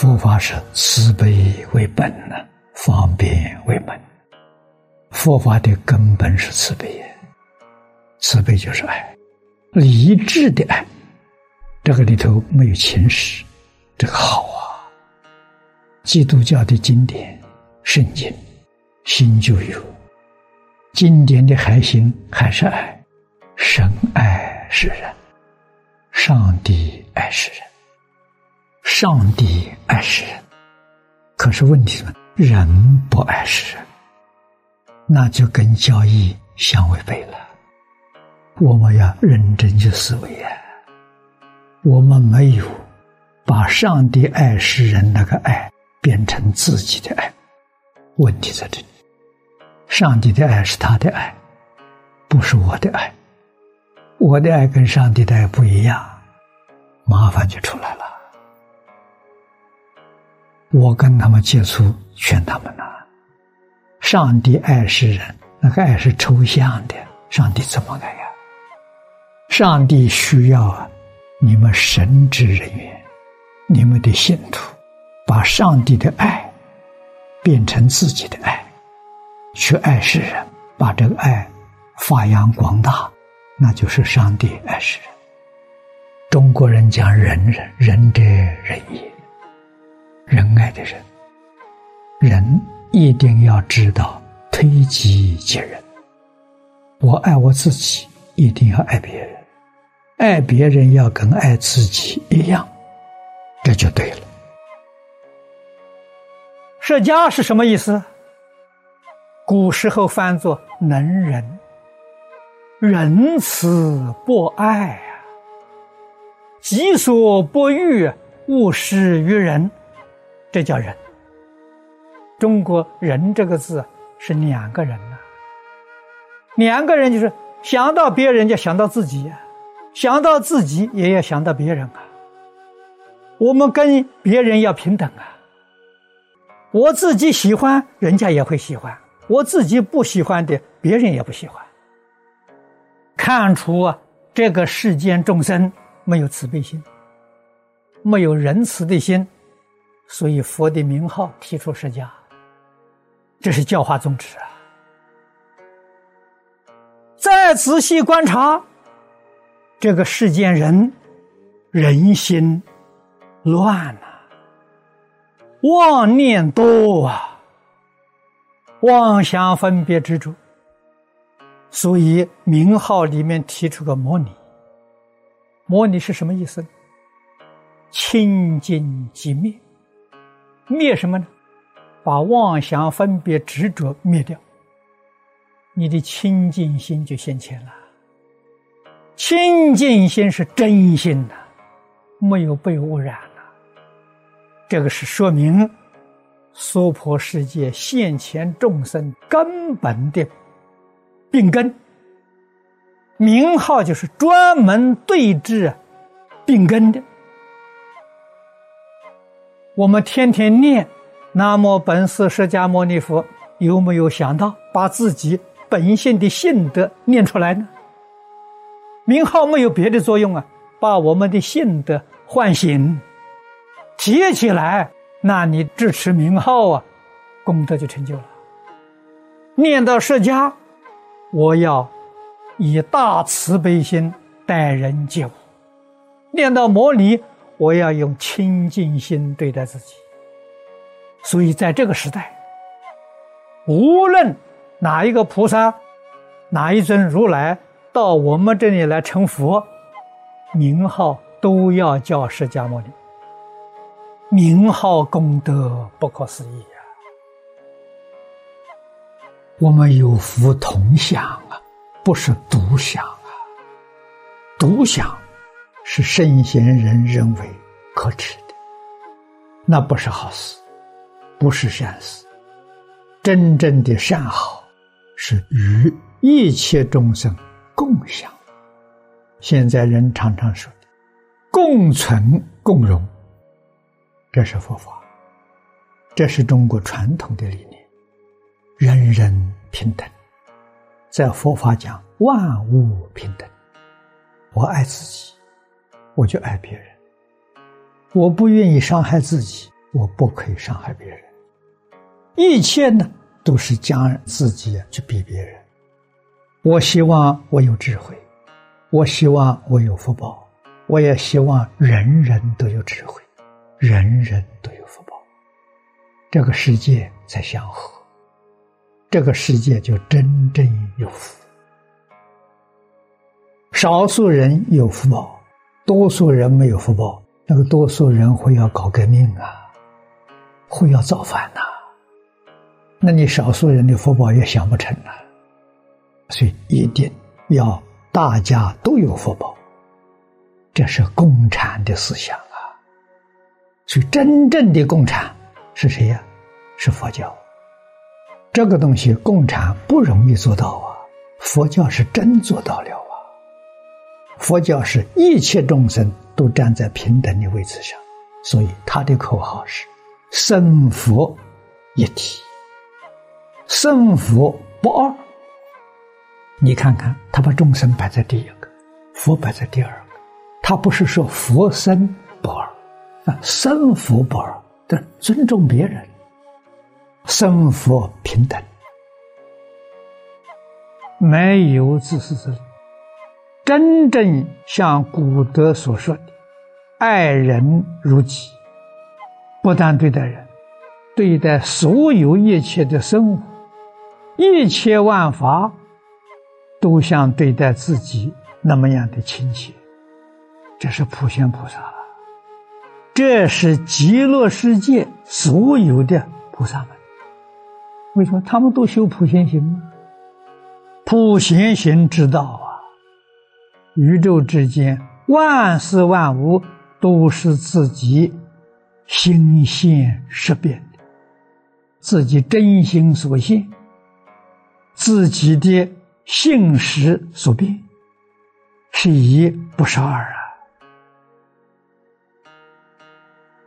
佛法是慈悲为本呢，方便为门。佛法的根本是慈悲，慈悲就是爱，理智的爱，这个里头没有情史，这个好啊。基督教的经典圣经心就有，经典的核心还是爱，神爱世人，上帝爱世人，上帝爱世人。可是问题是人不爱世人，那就跟教义相违背了。我们要认真去思维啊，我们没有把上帝爱世人那个爱变成自己的爱，问题在这里。上帝的爱是他的爱，不是我的爱，我的爱跟上帝的爱不一样，麻烦就出来了。我跟他们接触劝他们了，上帝爱世人，那个爱是抽象的，上帝怎么爱呀？上帝需要你们神职人员，你们的信徒把上帝的爱变成自己的爱，去爱世人，把这个爱发扬光大，那就是上帝爱世人。中国人讲仁人，仁者仁也，仁爱的人，人一定要知道推己及人。我爱我自己，一定要爱别人，爱别人要跟爱自己一样，这就对了。舍家是什么意思？古时候翻作能仁，仁慈不爱啊，己所不欲，勿施于人，这叫仁。中国仁这个字是两个人啊，两个人就是想到别人就想到自己啊，想到自己也要想到别人啊。我们跟别人要平等啊，我自己喜欢人家也会喜欢，我自己不喜欢的别人也不喜欢。看出这个世间众生没有慈悲心，没有仁慈的心，所以佛的名号提出释迦，这是教化宗旨啊。再仔细观察这个世间人心乱啊，妄念多啊，妄想分别执着，所以名号里面提出个摩尼。摩尼是什么意思呢？清净即灭。灭什么呢？把妄想分别执着灭掉，你的清净心就现前了。清净心是真心的，没有被污染了。这个是说明娑婆世界现前众生根本的病根。名号就是专门对治病根的。我们天天念南无本师释迦牟尼佛，有没有想到把自己本性的性德念出来呢？名号没有别的作用啊，把我们的性德唤醒提起来，那你支持名号啊，功德就成就了。念到释迦，我要以大慈悲心待人接物；念到摩尼，我要用清净心对待自己。所以在这个时代，无论哪一个菩萨，哪一尊如来到我们这里来成佛，名号都要叫释迦牟尼。名号功德不可思议啊！我们有福同享啊，不是独享啊。独享是圣贤人认为可耻的，那不是好事，不是善事。真正的善好是与一切众生共享。现在人常常说的共存共荣，这是佛法，这是中国传统的理念，人人平等。在佛法讲万物平等，我爱自己，我就爱别人，我不愿意伤害自己， 我不可以伤害别人。一切呢，都是将自己去比别人。我希望我有智慧，我希望我有福报，我也希望人人都有智慧，人人都有福报，这个世界才祥和，这个世界就真正有福。少数人有福报，多数人没有福报，那个多数人会要搞革命啊，会要造反啊，那你少数人的福报也享不成啊。所以一定要大家都有福报，这是共产的思想啊。所以真正的共产是谁呀？是佛教。这个东西共产不容易做到啊，佛教是真做到了啊。佛教是一切众生都站在平等的位置上，所以他的口号是僧佛一体，僧佛不二。你看看，他把众生摆在第一个，佛摆在第二个，他不是说佛僧不二，僧佛不二，但尊重别人，僧佛平等，没有自私自利。真正像古德所说的爱人如己，不但对待人，对待所有一切的生物，一切万法都像对待自己那么样的亲切。这是普贤菩萨，这是极乐世界所有的菩萨们。为什么他们都修普贤行吗？普贤行之道啊，宇宙之间万事万物都是自己心现识变的，自己真心所现，自己的性识所变，是一不是二啊。